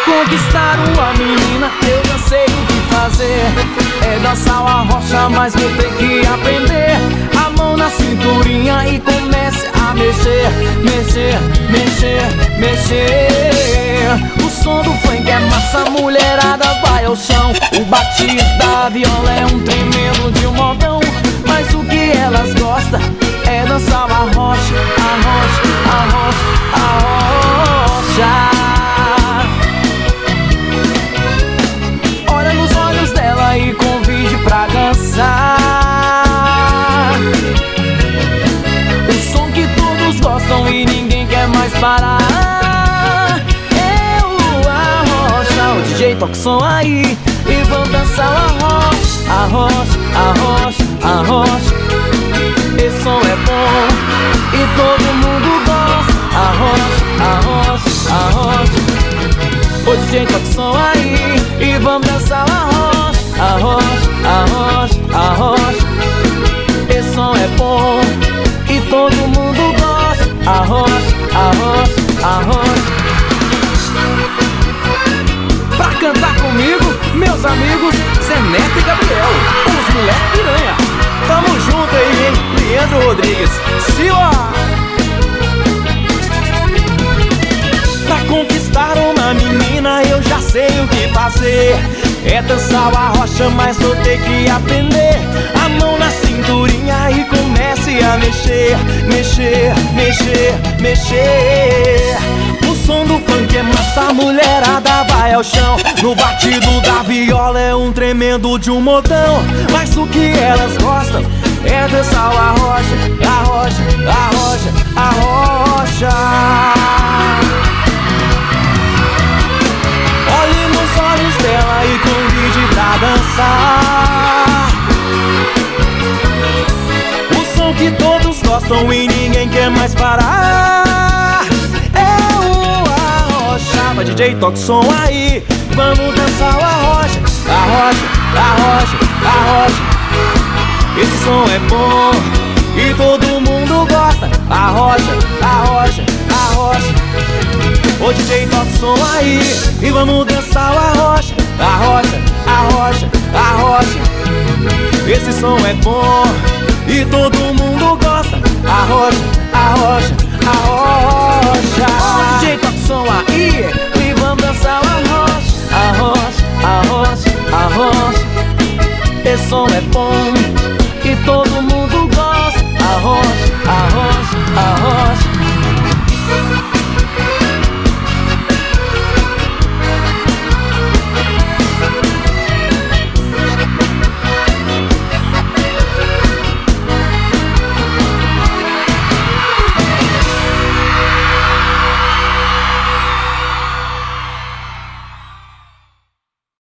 conquistar uma menina eu já sei o que fazer. É dançar a rocha, mas vou ter que aprender. A mão na cinturinha e comece a mexer, mexer, mexer, mexer. O som do funk é massa, a mulherada vai ao chão. O batido da viola é um tremendo de um modão. Mas o que elas gostam é dançar a rocha, a rocha, a rocha, a rocha. Olha nos olhos dela e convide pra dançar. O som que todos gostam e ninguém quer mais parar. Eu, a rocha, o DJ toca o som aí e vamos dançar a rocha, a rocha, a rocha, a rocha. Esse som é bom e todo mundo gosta. A rocha, a rocha, a rocha. O DJ toca o som aí e vamos dançar a rocha, a rocha, a rocha, a rocha. Esse som é bom e todo mundo gosta. A rocha, a rocha, a rocha. Pra cantar comigo, meus amigos, Zé Neto e Gabriel, os moleque piranha. Tamo junto aí, hein? Leandro Rodrigues, Sila. Pra conquistar uma menina eu já sei o que fazer. É dançar a rocha, mas vou ter que aprender. A mão na cinturinha e comece a mexer, mexer, mexer, mexer. O som do funk é massa, a mulherada vai ao chão. No batido da viola é um tremendo de um modão. Mas o que elas gostam é dançar a rocha, a rocha, a rocha, a rocha. Olhe nos olhos dela e convide pra dançar. O som que todos gostam e ninguém quer mais parar. Vai DJ, toca o som aí, vamos dançar a rocha, a rocha, a rocha, a rocha. Esse som é bom e todo mundo gosta. A rocha, a rocha, a rocha. Ô DJ, toca o som aí e vamos dançar a rocha, a rocha, a rocha, a rocha. Esse som é bom e todo mundo gosta. A rocha,